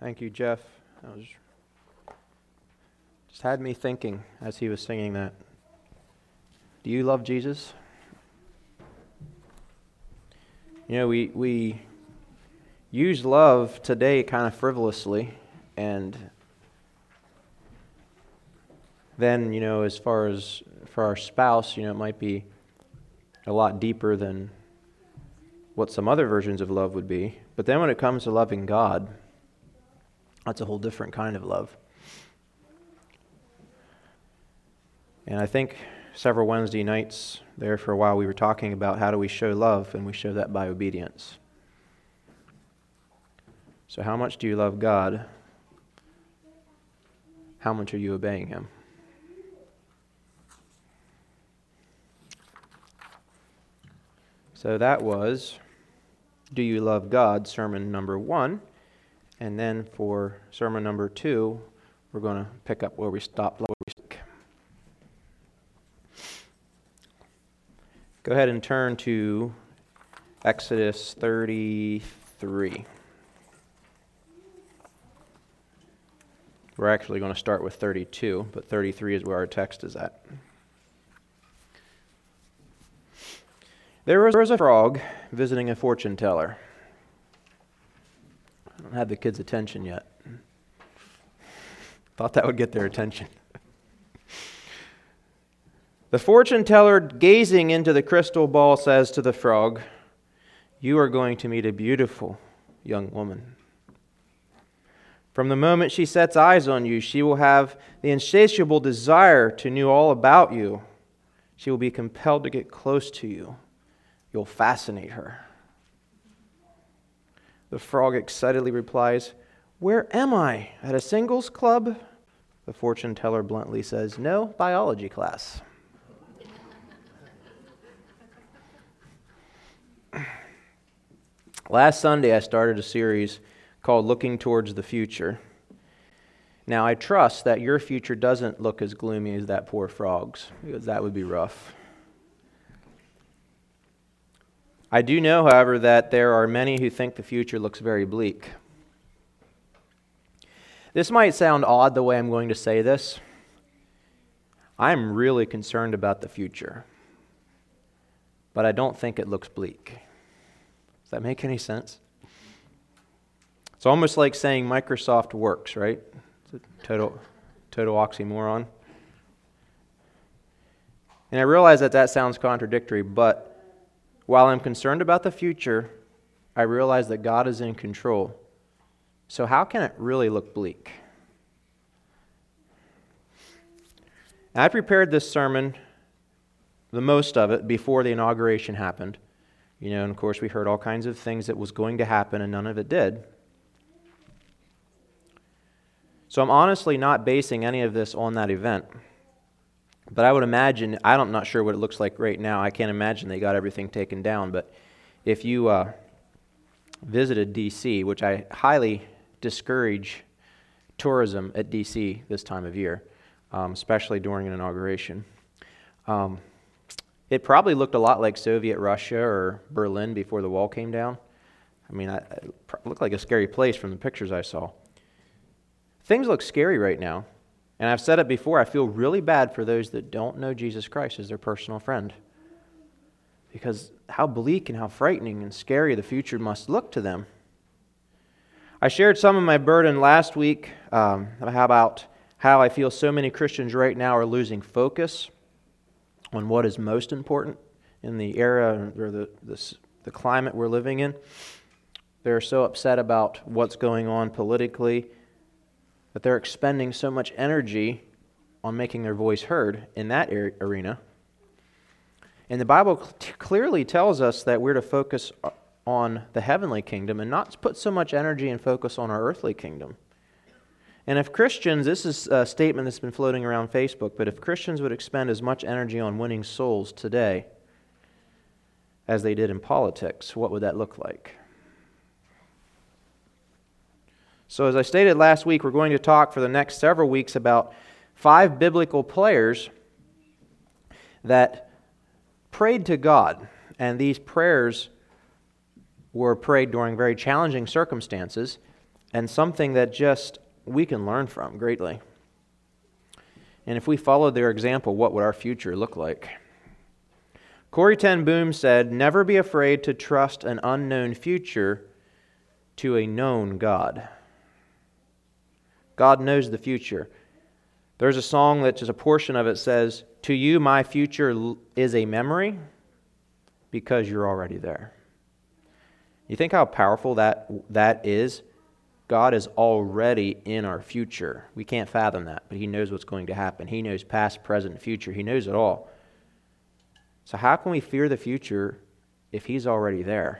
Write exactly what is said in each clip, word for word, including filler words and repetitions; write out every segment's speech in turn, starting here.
Thank you, Jeff. That was just had me thinking as he was singing that. Do you love Jesus? You know, we we use love today kind of frivolously, and then, you know, as far as for our spouse, you know, it might be a lot deeper than what some other versions of love would be. But then when it comes to loving God, that's a whole different kind of love. And I think several Wednesday nights there for a while we were talking about how do we show love, and we show that by obedience. So how much do you love God? How much are you obeying Him? So that was Do You Love God? Sermon number one. And then for sermon number two, we're going to pick up where we stopped last week. Go ahead and turn to Exodus thirty-three. We're actually going to start with thirty-two, but thirty-three is where our text is at. There was a frog visiting a fortune teller. I don't have the kids' attention yet. Thought that would get their attention. The fortune teller, gazing into the crystal ball, says to the frog, "You are going to meet a beautiful young woman. From the moment she sets eyes on you, she will have the insatiable desire to know all about you. She will be compelled to get close to you. You'll fascinate her." The frog excitedly replies, "Where am I? At a singles club?" The fortune teller bluntly says, "No, biology class." Last Sunday, I started a series called Looking Towards the Future. Now, I trust that your future doesn't look as gloomy as that poor frog's, because that would be rough. I do know, however, that there are many who think the future looks very bleak. This might sound odd the way I'm going to say this. I'm really concerned about the future, but I don't think it looks bleak. Does that make any sense? It's almost like saying Microsoft works, right? It's a total, total oxymoron. And I realize that that sounds contradictory, but while I'm concerned about the future, I realize that God is in control. So how can it really look bleak? I prepared this sermon, the most of it, before the inauguration happened. You know, and of course we heard all kinds of things that was going to happen, and none of it did. So I'm honestly not basing any of this on that event. But I would imagine, I'm not sure what it looks like right now. I can't imagine they got everything taken down. But if you uh, visited D C, which I highly discourage tourism at D C this time of year, um, especially during an inauguration, um, it probably looked a lot like Soviet Russia or Berlin before the wall came down. I mean, I, it looked like a scary place from the pictures I saw. Things look scary right now. And I've said it before, I feel really bad for those that don't know Jesus Christ as their personal friend. Because how bleak and how frightening and scary the future must look to them. I shared some of my burden last week um, about how I feel so many Christians right now are losing focus on what is most important in the era or the, the, the climate we're living in. They're so upset about what's going on politically, that they're expending so much energy on making their voice heard in that arena. And the Bible t- clearly tells us that we're to focus on the heavenly kingdom and not put so much energy and focus on our earthly kingdom. And if Christians, this is a statement that's been floating around Facebook, but if Christians would expend as much energy on winning souls today as they did in politics, what would that look like? So as I stated last week, we're going to talk for the next several weeks about five biblical players that prayed to God. And these prayers were prayed during very challenging circumstances. and something that just we can learn from greatly. And if we followed their example, what would our future look like? Corrie ten Boom said, "Never be afraid to trust an unknown future to a known God." God knows the future. There's a song that just a portion of it says, "To you my future is a memory because you're already there." You think how powerful that that is? God is already in our future. We can't fathom that, but He knows what's going to happen. He knows past, present, future. He knows it all. So how can we fear the future if He's already there?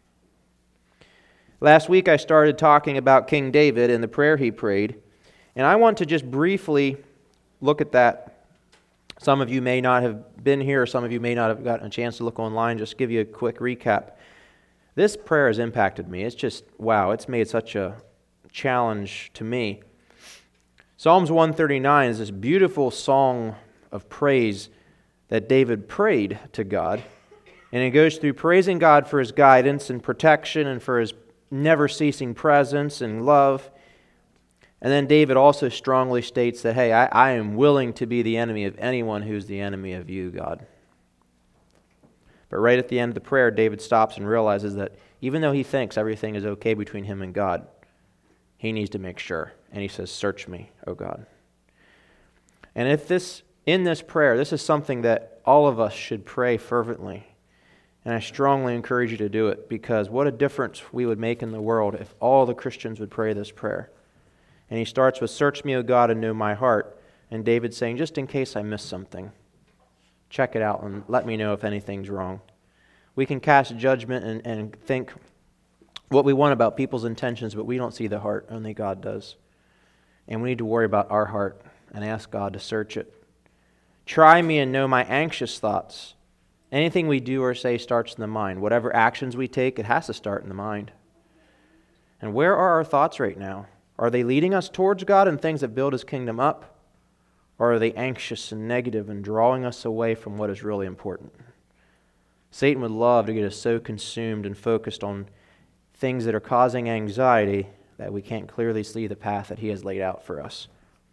Last week I started talking about King David and the prayer he prayed, and I want to just briefly look at that. Some of you may not have been here, or some of you may not have gotten a chance to look online. Just give you a quick recap. This prayer has impacted me. It's just, wow, it's made such a challenge to me. Psalms one thirty-nine is this beautiful song of praise that David prayed to God. And it goes through praising God for His guidance and protection and for His never-ceasing presence and love. And then David also strongly states that, hey, I, I am willing to be the enemy of anyone who's the enemy of you, God. But right at the end of the prayer, David stops and realizes that even though he thinks everything is okay between him and God, he needs to make sure. And he says, "Search me, O God." And if this, in this prayer, this is something that all of us should pray fervently. And I strongly encourage you to do it, because what a difference we would make in the world if all the Christians would pray this prayer. And he starts with, "Search me, O God, and know my heart." And David's saying, just in case I missed something, check it out and let me know if anything's wrong. We can cast judgment and, and think what we want about people's intentions, but we don't see the heart. Only God does. And we need to worry about our heart and ask God to search it. "Try me and know my anxious thoughts." Anything we do or say starts in the mind. Whatever actions we take, it has to start in the mind. And where are our thoughts right now? Are they leading us towards God and things that build His kingdom up? Or are they anxious and negative and drawing us away from what is really important? Satan would love to get us so consumed and focused on things that are causing anxiety that we can't clearly see the path that He has laid out for us.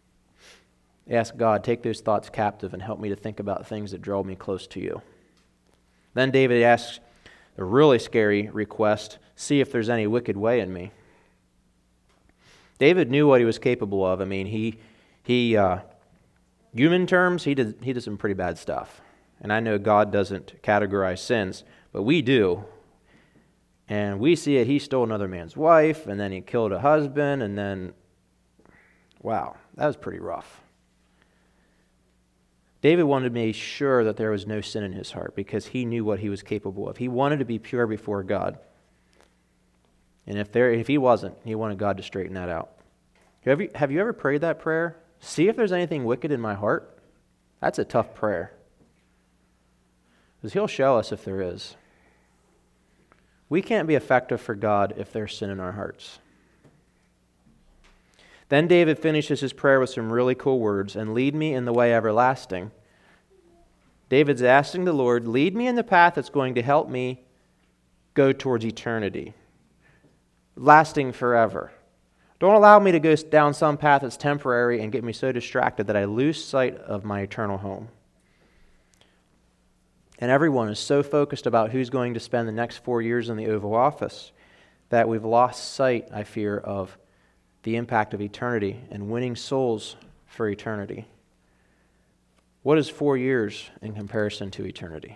Ask God, take those thoughts captive and help me to think about things that draw me close to You. Then David asks a really scary request, "See if there's any wicked way in me." David knew what he was capable of. I mean, he, he, uh, human terms, he did, he did some pretty bad stuff. And I know God doesn't categorize sins, but we do. And we see it. He stole another man's wife, and then he killed a husband, and then, wow, that was pretty rough. David wanted to be sure that there was no sin in his heart because he knew what he was capable of. He wanted to be pure before God. And if there, if he wasn't, he wanted God to straighten that out. Have you, have you ever prayed that prayer? See if there's anything wicked in my heart? That's a tough prayer. Because He'll show us if there is. We can't be effective for God if there's sin in our hearts. Then David finishes his prayer with some really cool words, "And lead me in the way everlasting." David's asking the Lord, lead me in the path that's going to help me go towards eternity, lasting forever. Don't allow me to go down some path that's temporary and get me so distracted that I lose sight of my eternal home. And everyone is so focused about who's going to spend the next four years in the Oval Office that we've lost sight, I fear, of the impact of eternity and winning souls for eternity. What is four years in comparison to eternity?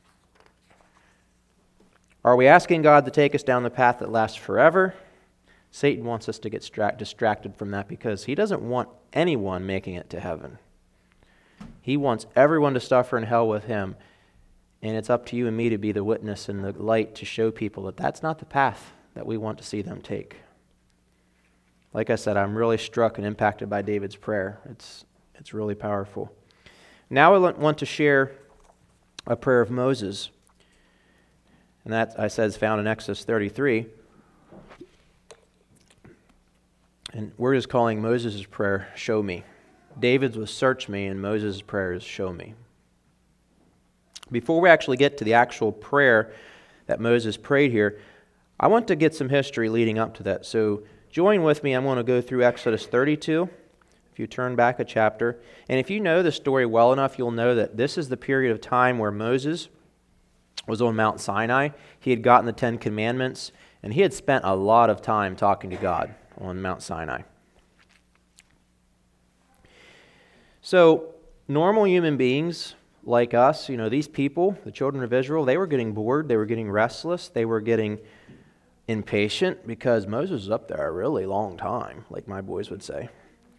Are we asking God to take us down the path that lasts forever? Satan wants us to get distracted from that because he doesn't want anyone making it to heaven. He wants everyone to suffer in hell with him. And it's up to you and me to be the witness and the light to show people that that's not the path that we want to see them take. Like I said, I'm really struck and impacted by David's prayer. It's it's really powerful. Now I want to share a prayer of Moses. And that, I said, is found in Exodus thirty-three. And we're just calling Moses' prayer, "Show me." David's was "Search me," and Moses' prayer is "Show me." Before we actually get to the actual prayer that Moses prayed here, I want to get some history leading up to that. So join with me. I'm going to go through Exodus thirty-two. If you turn back a chapter. And if you know the story well enough, you'll know that this is the period of time where Moses was on Mount Sinai. He had gotten the Ten Commandments, and he had spent a lot of time talking to God on Mount Sinai. So, normal human beings like us, you know, these people, the children of Israel, they were getting bored, they were getting restless, they were getting impatient because Moses was up there a really long time, like my boys would say.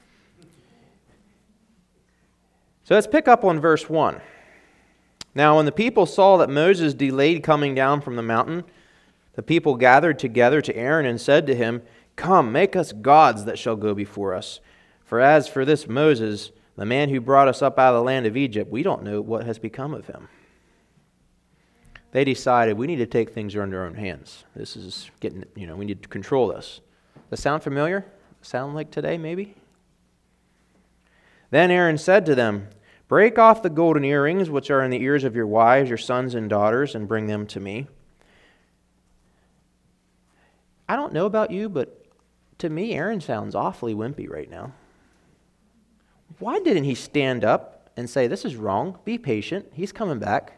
So let's pick up on verse one. Now, when the people saw that Moses delayed coming down from the mountain, the people gathered together to Aaron and said to him, "Come, make us gods that shall go before us. For as for this Moses, the man who brought us up out of the land of Egypt, we don't know what has become of him." They decided we need to take things into our own hands. This is getting, you know, we need to control this. Does that sound familiar? Sound like today, maybe? Then Aaron said to them, "Break off the golden earrings which are in the ears of your wives, your sons and daughters, and bring them to me." I don't know about you, but to me, Aaron sounds awfully wimpy right now. Why didn't he stand up and say, "This is wrong, be patient, he's coming back"?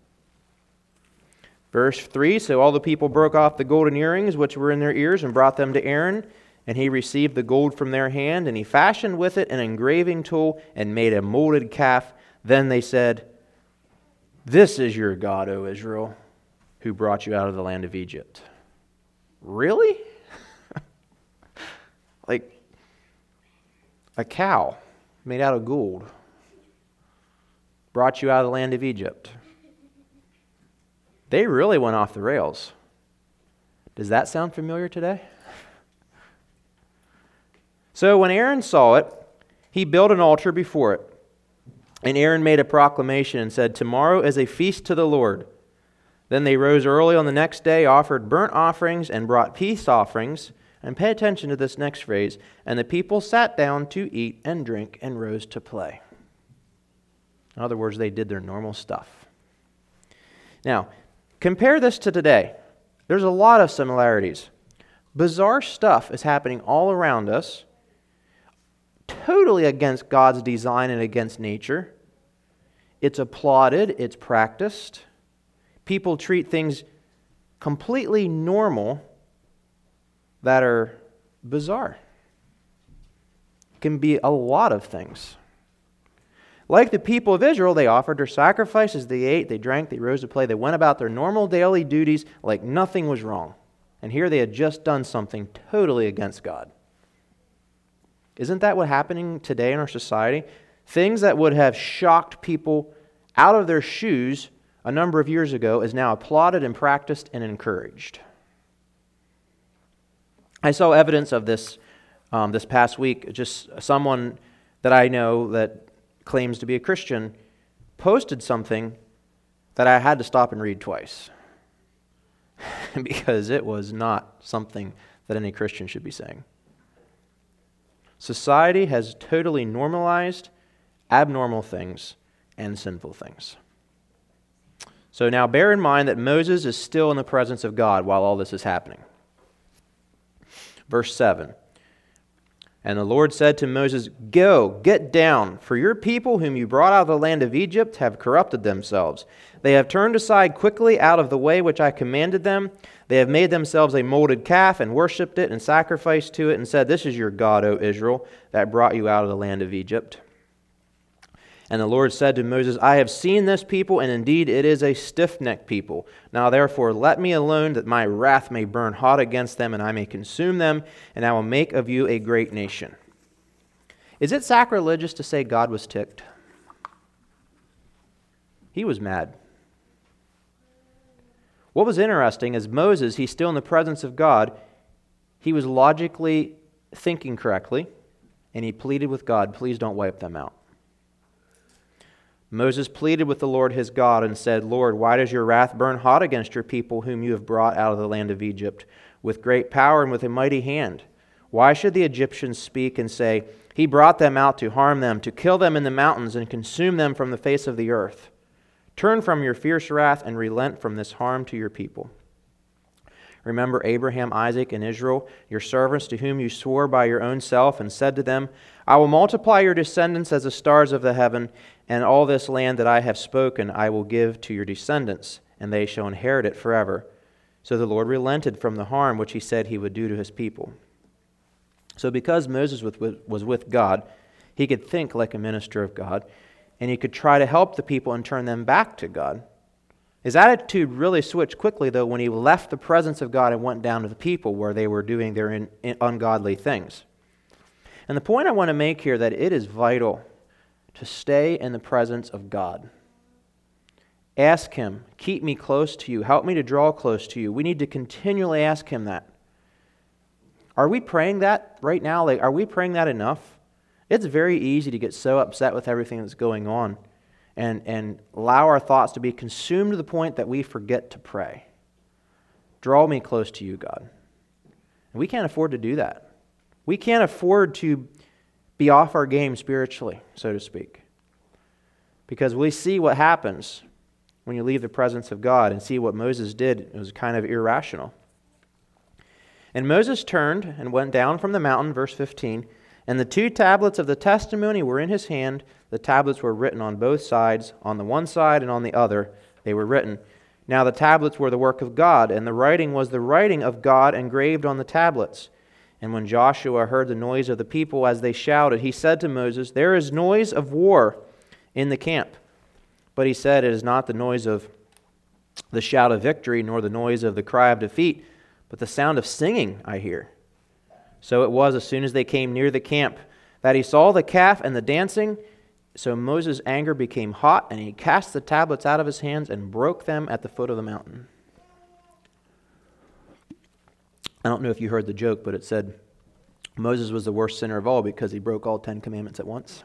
Verse three, so all the people broke off the golden earrings which were in their ears and brought them to Aaron. And he received the gold from their hand, and he fashioned with it an engraving tool and made a molded calf. Then they said, "This is your God, O Israel, who brought you out of the land of Egypt." Really? Like a cow made out of gold brought you out of the land of Egypt. They really went off the rails. Does that sound familiar today? So when Aaron saw it, he built an altar before it. And Aaron made a proclamation and said, "Tomorrow is a feast to the Lord." Then they rose early on the next day, offered burnt offerings, and brought peace offerings. And pay attention to this next phrase. And the people sat down to eat and drink and rose to play. In other words, they did their normal stuff. Now, compare this to today. There's a lot of similarities. Bizarre stuff is happening all around us, totally against God's design and against nature. It's applauded, it's practiced. People treat things completely normal that are bizarre. It can be a lot of things. Like the people of Israel, they offered their sacrifices, they ate, they drank, they rose to play, they went about their normal daily duties like nothing was wrong. And here they had just done something totally against God. Isn't that what's happening today in our society? Things that would have shocked people out of their shoes a number of years ago is now applauded and practiced and encouraged. I saw evidence of this um, this past week. Just someone that I know that claims to be a Christian posted something that I had to stop and read twice because it was not something that any Christian should be saying. Society has totally normalized abnormal things and sinful things. So now bear in mind that Moses is still in the presence of God while all this is happening. Verse seven. And the Lord said to Moses, "Go, get down, for your people whom you brought out of the land of Egypt have corrupted themselves. They have turned aside quickly out of the way which I commanded them. They have made themselves a molded calf and worshipped it and sacrificed to it and said, 'This is your God, O Israel, that brought you out of the land of Egypt.' And the Lord said to Moses, 'I have seen this people, and indeed it is a stiff-necked people. Now therefore let me alone, that my wrath may burn hot against them, and I may consume them, and I will make of you a great nation.'" Is it sacrilegious to say God was ticked? He was mad. What was interesting is Moses, he's still in the presence of God. He was logically thinking correctly, and he pleaded with God, "Please don't wipe them out." Moses pleaded with the Lord his God and said, "Lord, why does your wrath burn hot against your people whom you have brought out of the land of Egypt with great power and with a mighty hand? Why should the Egyptians speak and say, 'He brought them out to harm them, to kill them in the mountains and consume them from the face of the earth'? Turn from your fierce wrath and relent from this harm to your people." Remember Abraham, Isaac, and Israel, your servants to whom you swore by your own self and said to them, I will multiply your descendants as the stars of the heaven, and all this land that I have spoken I will give to your descendants, and they shall inherit it forever. So the Lord relented from the harm which he said he would do to his people. So because Moses was with God, he could think like a minister of God, and he could try to help the people and turn them back to God. His attitude really switched quickly, though, when he left the presence of God and went down to the people where they were doing their in, in ungodly things. And the point I want to make here that it is vital to stay in the presence of God. Ask Him, keep me close to you, help me to draw close to you. We need to continually ask Him that. Are we praying that right now? Like, are we praying that enough? It's very easy to get so upset with everything that's going on and, and allow our thoughts to be consumed to the point that we forget to pray. Draw me close to you, God. And we can't afford to do that. We can't afford to be off our game spiritually, so to speak. Because we see what happens when you leave the presence of God and see what Moses did. It was kind of irrational. And Moses turned and went down from the mountain, verse fifteen, and the two tablets of the testimony were in his hand. The tablets were written on both sides, on the one side and on the other they were written. Now the tablets were the work of God, and the writing was the writing of God engraved on the tablets. And when Joshua heard the noise of the people as they shouted, he said to Moses, There is noise of war in the camp. But he said, It is not the noise of the shout of victory, nor the noise of the cry of defeat, but the sound of singing I hear. So it was as soon as they came near the camp that he saw the calf and the dancing. So Moses' anger became hot, and he cast the tablets out of his hands and broke them at the foot of the mountain. I don't know if you heard the joke, but it said Moses was the worst sinner of all because he broke all Ten Commandments at once.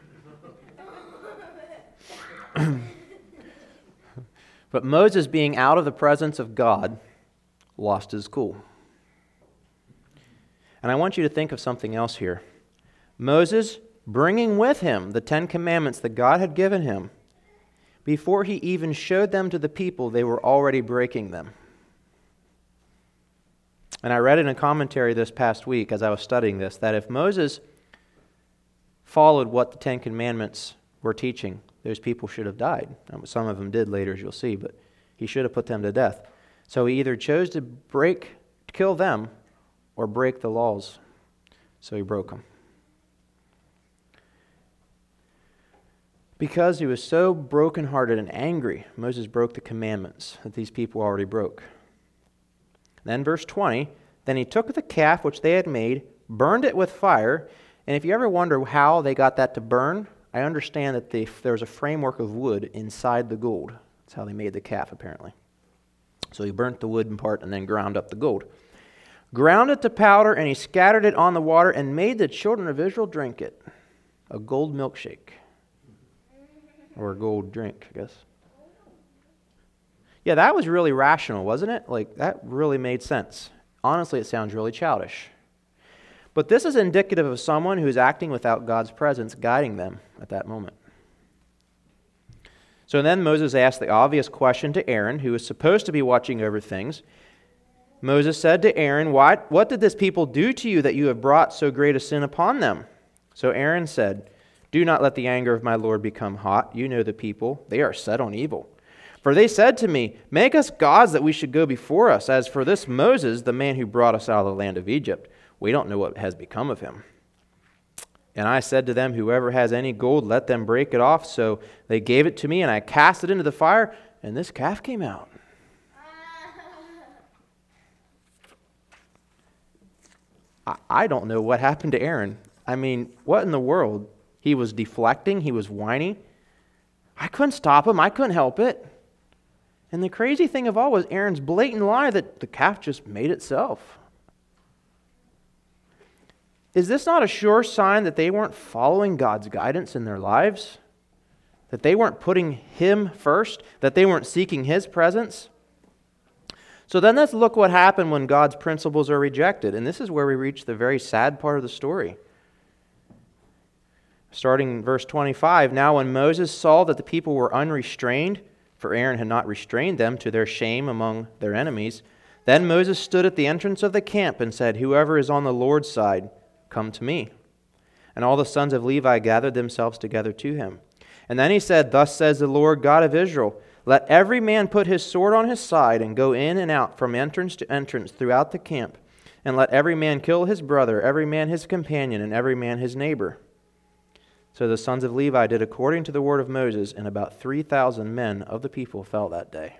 But Moses, being out of the presence of God, lost his cool. And I want you to think of something else here. Moses, bringing with him the Ten Commandments that God had given him, before he even showed them to the people, they were already breaking them. And I read in a commentary this past week as I was studying this, that if Moses followed what the Ten Commandments were teaching, those people should have died. Some of them did later, as you'll see, but he should have put them to death. So he either chose to break, kill them, or break the laws. So he broke them. Because he was so brokenhearted and angry, Moses broke the commandments that these people already broke. Then verse twenty, Then he took the calf which they had made, burned it with fire, and if you ever wonder how they got that to burn, I understand that they, there was a framework of wood inside the gold. That's how they made the calf, apparently. So he burnt the wooden part and then ground up the gold. Ground it to powder, and he scattered it on the water and made the children of Israel drink it. A gold milkshake. Or a gold drink, I guess. Yeah, that was really rational, wasn't it? Like, that really made sense. Honestly, it sounds really childish. But this is indicative of someone who is acting without God's presence guiding them at that moment. So then Moses asked the obvious question to Aaron, who was supposed to be watching over things. Moses said to Aaron, What, what did this people do to you that you have brought so great a sin upon them? So Aaron said, Do not let the anger of my Lord become hot. You know the people, they are set on evil. For they said to me, Make us gods that we should go before us. As for this Moses, the man who brought us out of the land of Egypt, we don't know what has become of him. And I said to them, Whoever has any gold, let them break it off. So they gave it to me, and I cast it into the fire, and this calf came out. I, I don't know what happened to Aaron. I mean, what in the world? He was deflecting. He was whiny. I couldn't stop him. I couldn't help it. And the crazy thing of all was Aaron's blatant lie that the calf just made itself. Is this not a sure sign that they weren't following God's guidance in their lives? That they weren't putting Him first? That they weren't seeking His presence? So then let's look what happened when God's principles are rejected. And this is where we reach the very sad part of the story. Starting in verse twenty-five, Now when Moses saw that the people were unrestrained, for Aaron had not restrained them to their shame among their enemies, Then Moses stood at the entrance of the camp and said, "Whoever is on the Lord's side, come to me." And all the sons of Levi gathered themselves together to him. And then he said, "Thus says the Lord God of Israel, let every man put his sword on his side and go in and out from entrance to entrance throughout the camp. And let every man kill his brother, every man his companion, and every man his neighbor." So the sons of Levi did according to the word of Moses, and about three thousand men of the people fell that day.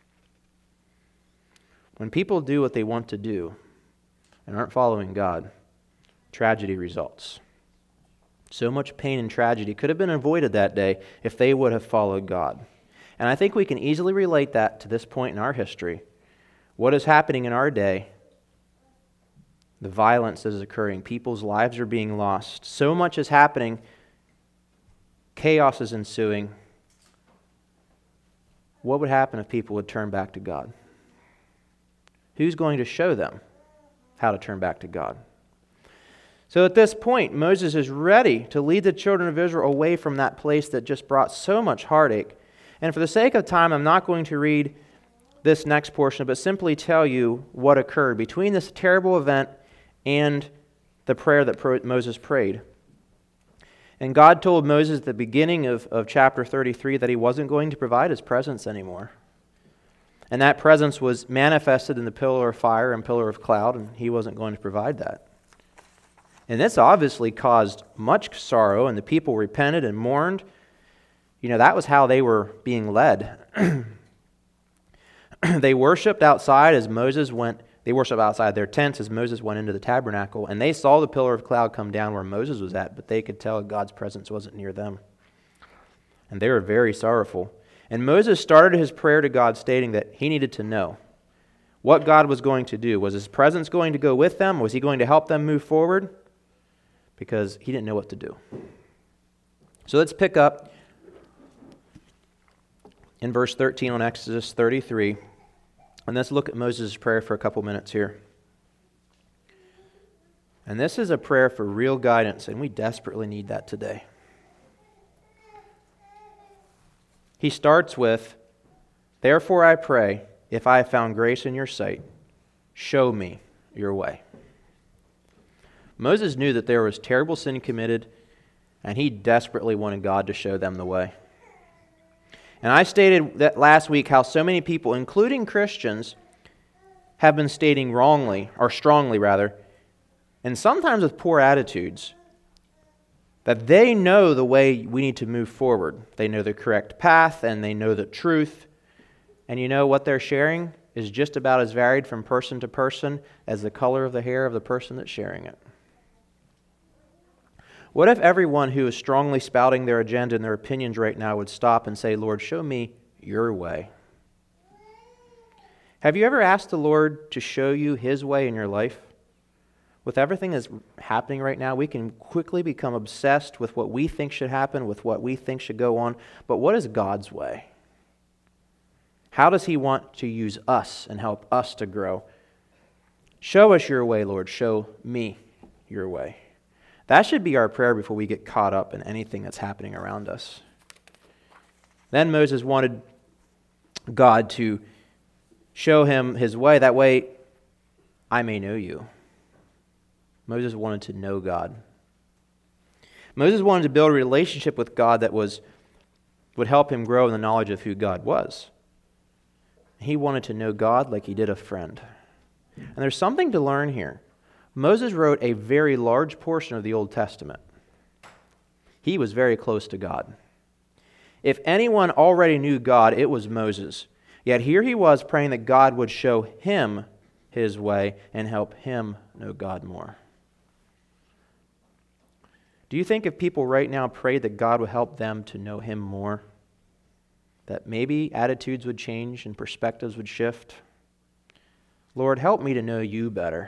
When people do what they want to do and aren't following God, tragedy results. So much pain and tragedy could have been avoided that day if they would have followed God. And I think we can easily relate that to this point in our history. What is happening in our day? The violence that is occurring. People's lives are being lost. So much is happening. Chaos is ensuing. What would happen if people would turn back to God? Who's going to show them how to turn back to God? So at this point, Moses is ready to lead the children of Israel away from that place that just brought so much heartache. And for the sake of time, I'm not going to read this next portion, but simply tell you what occurred between this terrible event and the prayer that Moses prayed. And God told Moses at the beginning of, of chapter thirty-three that he wasn't going to provide his presence anymore. And that presence was manifested in the pillar of fire and pillar of cloud, and he wasn't going to provide that. And this obviously caused much sorrow, and the people repented and mourned. You know, that was how they were being led. They worshipped outside as Moses went, they worshiped outside their tents as Moses went into the tabernacle, and they saw the pillar of cloud come down where Moses was at, but they could tell God's presence wasn't near them. And they were very sorrowful. And Moses started his prayer to God stating that he needed to know what God was going to do. Was his presence going to go with them? Was he going to help them move forward? Because he didn't know what to do. So let's pick up in verse thirteen on Exodus thirty-three. And let's look at Moses' prayer for a couple minutes here. And this is a prayer for real guidance, and we desperately need that today. He starts with, "Therefore I pray, if I have found grace in your sight, show me your way." Moses knew that there was terrible sin committed, and he desperately wanted God to show them the way. And I stated that last week how so many people, including Christians, have been stating wrongly, or strongly rather, and sometimes with poor attitudes, that they know the way we need to move forward. They know the correct path, and they know the truth. And you know what they're sharing is just about as varied from person to person as the color of the hair of the person that's sharing it. What if everyone who is strongly spouting their agenda and their opinions right now would stop and say, "Lord, show me your way"? Have you ever asked the Lord to show you his way in your life? With everything that's happening right now, we can quickly become obsessed with what we think should happen, with what we think should go on. But what is God's way? How does he want to use us and help us to grow? Show us your way, Lord. Show me your way. That should be our prayer before we get caught up in anything that's happening around us. Then Moses wanted God to show him his way. That way, I may know you. Moses wanted to know God. Moses wanted to build a relationship with God that was would help him grow in the knowledge of who God was. He wanted to know God like he did a friend. And there's something to learn here. Moses wrote a very large portion of the Old Testament. He was very close to God. If anyone already knew God, it was Moses. Yet here he was praying that God would show him his way and help him know God more. Do you think if people right now prayed that God would help them to know him more, that maybe attitudes would change and perspectives would shift? Lord, help me to know you better.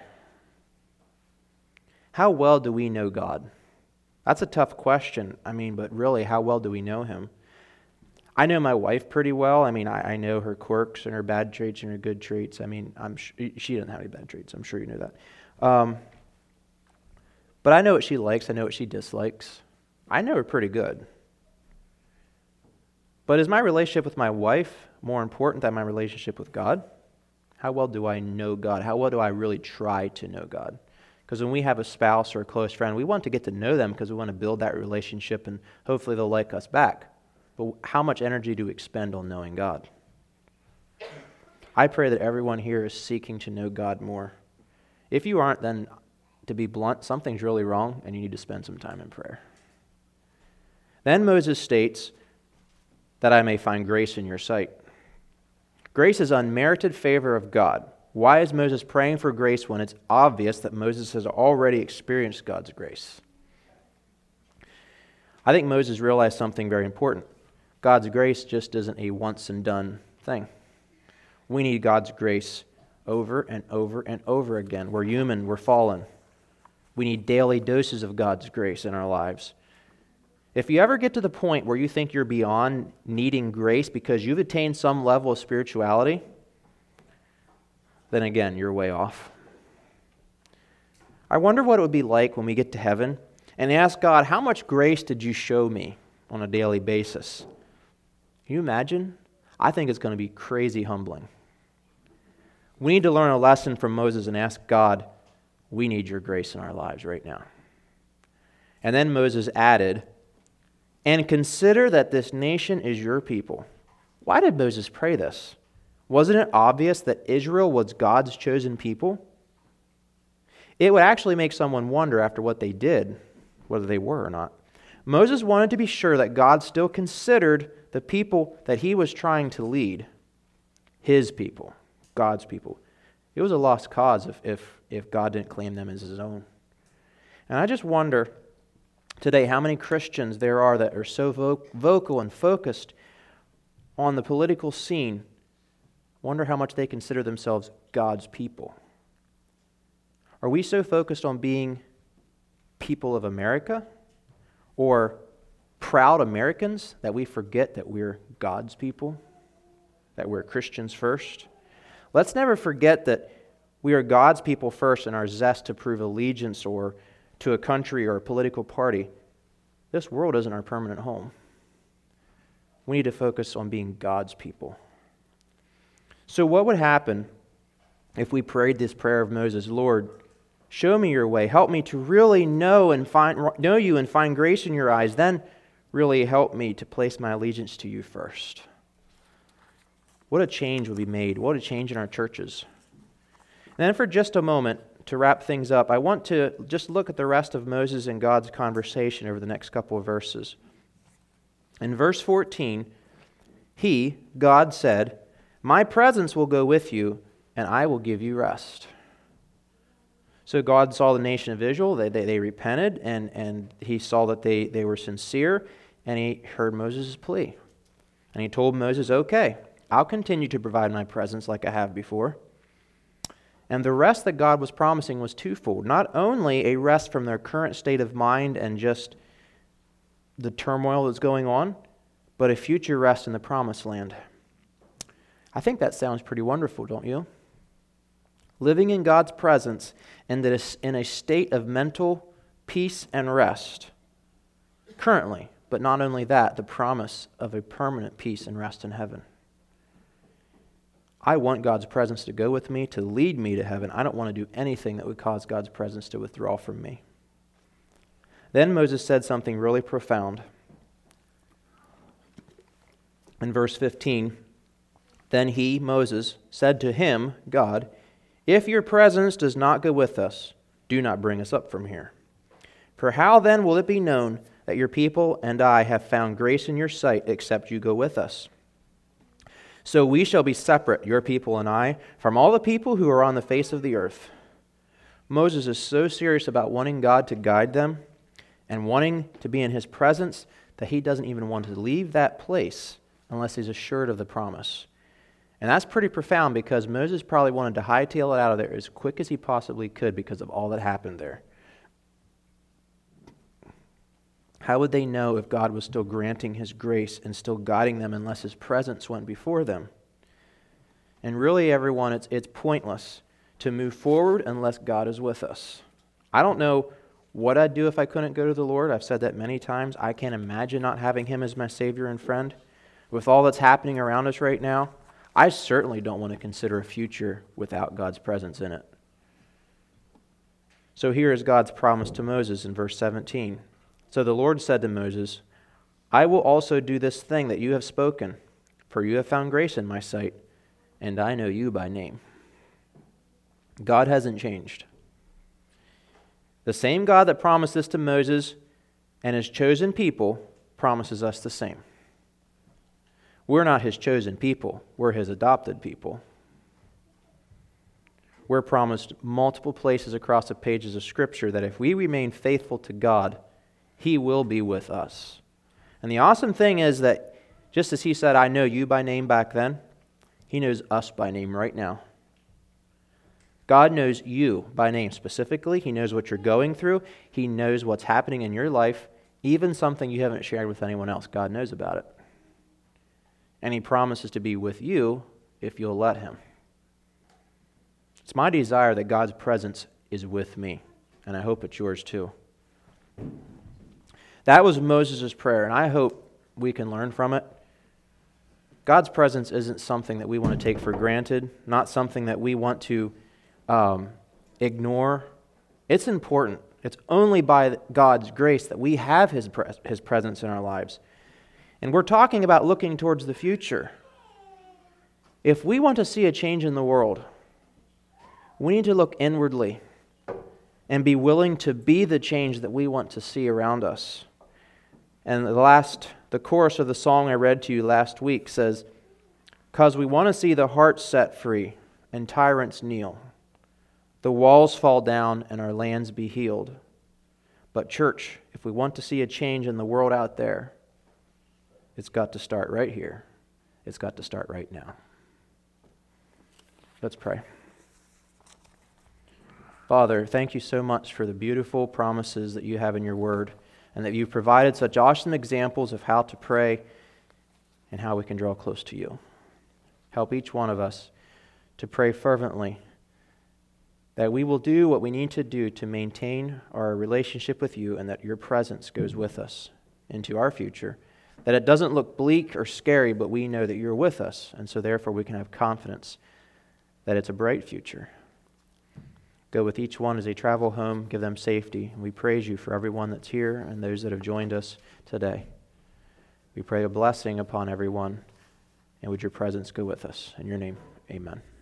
How well do we know God? That's a tough question. I mean, but really, how well do we know him? I know my wife pretty well. I mean, I, I know her quirks and her bad traits and her good traits. I mean, I'm sh- she doesn't have any bad traits. I'm sure you know that. Um, but I know what she likes. I know what she dislikes. I know her pretty good. But is my relationship with my wife more important than my relationship with God? How well do I know God? How well do I really try to know God? Because when we have a spouse or a close friend, we want to get to know them because we want to build that relationship and hopefully they'll like us back. But how much energy do we expend on knowing God? I pray that everyone here is seeking to know God more. If you aren't, then to be blunt, something's really wrong and you need to spend some time in prayer. Then Moses states, that I may find grace in your sight. Grace is unmerited favor of God. Why is Moses praying for grace when it's obvious that Moses has already experienced God's grace? I think Moses realized something very important. God's grace just isn't a once and done thing. We need God's grace over and over and over again. We're human, we're fallen. We need daily doses of God's grace in our lives. If you ever get to the point where you think you're beyond needing grace because you've attained some level of spirituality, then again, you're way off. I wonder what it would be like when we get to heaven and ask God, how much grace did you show me on a daily basis? Can you imagine? I think it's going to be crazy humbling. We need to learn a lesson from Moses and ask God, we need your grace in our lives right now. And then Moses added, and consider that this nation is your people. Why did Moses pray this? Wasn't it obvious that Israel was God's chosen people? It would actually make someone wonder after what they did, whether they were or not. Moses wanted to be sure that God still considered the people that he was trying to lead his people, God's people. It was a lost cause if, if, if God didn't claim them as his own. And I just wonder today how many Christians there are that are so vo- vocal and focused on the political scene. Wonder how much they consider themselves God's people. Are we so focused on being people of America or proud Americans that we forget that we're God's people, that we're Christians first? Let's never forget that we are God's people first in our zest to prove allegiance or to a country or a political party. This world isn't our permanent home. We need to focus on being God's people. So what would happen if we prayed this prayer of Moses? Lord, show me your way. Help me to really know and find know you and find grace in your eyes. Then really help me to place my allegiance to you first. What a change would be made. What a change in our churches. And then for just a moment, to wrap things up, I want to just look at the rest of Moses and God's conversation over the next couple of verses. In verse fourteen, he, God, said, my presence will go with you, and I will give you rest. So God saw the nation of Israel, they, they, they repented, and, and he saw that they, they were sincere, and he heard Moses' plea. And he told Moses, okay, I'll continue to provide my presence like I have before. And the rest that God was promising was twofold. Not only a rest from their current state of mind and just the turmoil that's going on, but a future rest in the promised land. I think that sounds pretty wonderful, don't you? Living in God's presence and that is in a state of mental peace and rest currently, but not only that, the promise of a permanent peace and rest in heaven. I want God's presence to go with me, to lead me to heaven. I don't want to do anything that would cause God's presence to withdraw from me. Then Moses said something really profound. In verse fifteen, then he, Moses, said to him, God, if your presence does not go with us, do not bring us up from here. For how then will it be known that your people and I have found grace in your sight, except you go with us? So we shall be separate, your people and I, from all the people who are on the face of the earth. Moses is so serious about wanting God to guide them and wanting to be in his presence that he doesn't even want to leave that place unless he's assured of the promise. And that's pretty profound because Moses probably wanted to hightail it out of there as quick as he possibly could because of all that happened there. How would they know if God was still granting his grace and still guiding them unless his presence went before them? And really, everyone, it's, it's pointless to move forward unless God is with us. I don't know what I'd do if I couldn't go to the Lord. I've said that many times. I can't imagine not having him as my Savior and friend. With all that's happening around us right now, I certainly don't want to consider a future without God's presence in it. So here is God's promise to Moses in verse seventeen. So the Lord said to Moses, I will also do this thing that you have spoken, for you have found grace in my sight, and I know you by name. God hasn't changed. The same God that promised this to Moses and his chosen people promises us the same. We're not his chosen people. We're his adopted people. We're promised multiple places across the pages of Scripture that if we remain faithful to God, he will be with us. And the awesome thing is that just as he said, I know you by name back then, he knows us by name right now. God knows you by name specifically. He knows what you're going through. He knows what's happening in your life. Even something you haven't shared with anyone else, God knows about it. And he promises to be with you if you'll let him. It's my desire that God's presence is with me, and I hope it's yours too. That was Moses' prayer, and I hope we can learn from it. God's presence isn't something that we want to take for granted, not something that we want to um, ignore. It's important. It's only by God's grace that we have his, pres- his presence in our lives. And we're talking about looking towards the future. If we want to see a change in the world, we need to look inwardly and be willing to be the change that we want to see around us. And the last, the chorus of the song I read to you last week says, "'Cause we want to see the heart set free and tyrants kneel, the walls fall down and our lands be healed. But church, if we want to see a change in the world out there, it's got to start right here. It's got to start right now." Let's pray. Father, thank you so much for the beautiful promises that you have in your word, and that you've provided such awesome examples of how to pray and how we can draw close to you. Help each one of us to pray fervently, that we will do what we need to do to maintain our relationship with you, and that your presence goes with us into our future, that it doesn't look bleak or scary, but we know that you're with us, and so therefore we can have confidence that it's a bright future. Go with each one as they travel home. Give them safety. And we praise you for everyone that's here and those that have joined us today. We pray a blessing upon everyone, and would your presence go with us. In your name, amen.